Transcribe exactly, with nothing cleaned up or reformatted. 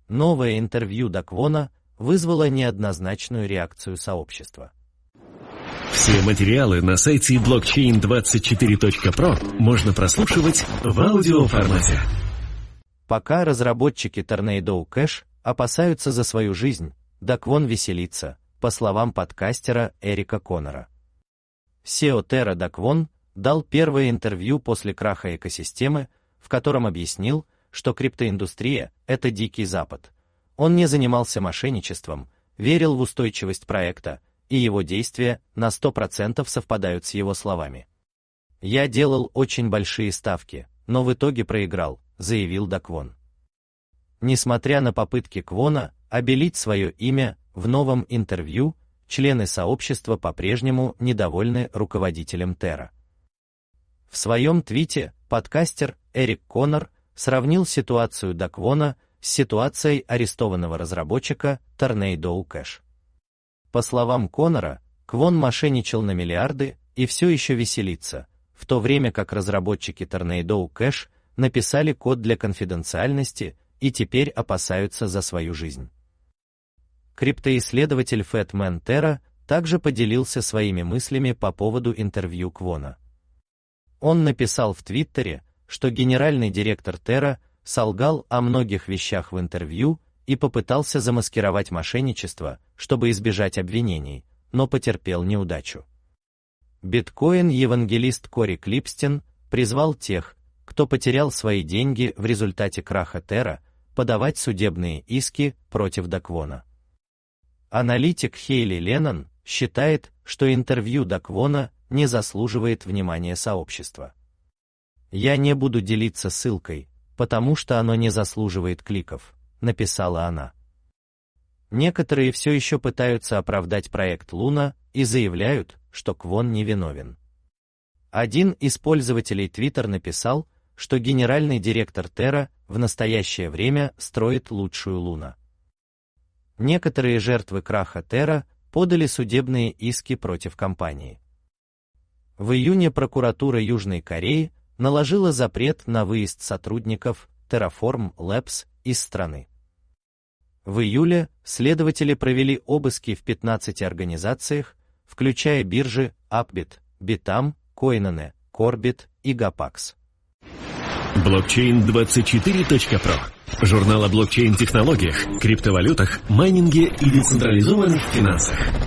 Новое интервью До Квона вызвало неоднозначную реакцию сообщества. Все материалы на сайте блокчейн двадцать четыре точка про можно прослушивать в аудиоформате. Пока разработчики Tornado Cash опасаются за свою жизнь, До Квон веселится, по словам подкастера Эрика Коннора. си и о Terra До Квон дал первое интервью после краха экосистемы, в котором объяснил, что криптоиндустрия – это дикий запад. Он не занимался мошенничеством, верил в устойчивость проекта, и его действия на сто процентов совпадают с его словами. «Я делал очень большие ставки, но в итоге проиграл», — заявил До Квон. Несмотря на попытки Квона обелить свое имя в новом интервью, члены сообщества по-прежнему недовольны руководителем Terra. В своем твите подкастер Эрик Коннор сравнил ситуацию До Квона с ситуацией арестованного разработчика Tornado Cash. По словам Коннора, Квон мошенничал на миллиарды и все еще веселится, в то время как разработчики Tornado Cash написали код для конфиденциальности и теперь опасаются за свою жизнь. Криптоисследователь Fatman Terra также поделился своими мыслями по поводу интервью Квона. Он написал в Твиттере, что генеральный директор Terra солгал о многих вещах в интервью и попытался замаскировать мошенничество, чтобы избежать обвинений, но потерпел неудачу. Биткоин-евангелист Кори Клипстен призвал тех, кто потерял свои деньги в результате краха Terra, подавать судебные иски против До Квона. Аналитик Хейли Леннон считает, что интервью До Квона не заслуживает внимания сообщества. «Я не буду делиться ссылкой, потому что оно не заслуживает кликов», — написала она. Некоторые все еще пытаются оправдать проект Луна и заявляют, что Квон невиновен. Один из пользователей Twitter написал, что генеральный директор Terra в настоящее время строит лучшую Луна. Некоторые жертвы краха Terra подали судебные иски против компании. В июне прокуратура Южной Кореи наложила запрет на выезд сотрудников Terraform Labs из страны. В июле следователи провели обыски в пятнадцати организациях, включая биржи Upbit, Bitam, Coinone, Corbit и Gapax. блокчейн двадцать четыре точка про. Журнал о блокчейн-технологиях, криптовалютах, майнинге и децентрализованных финансах.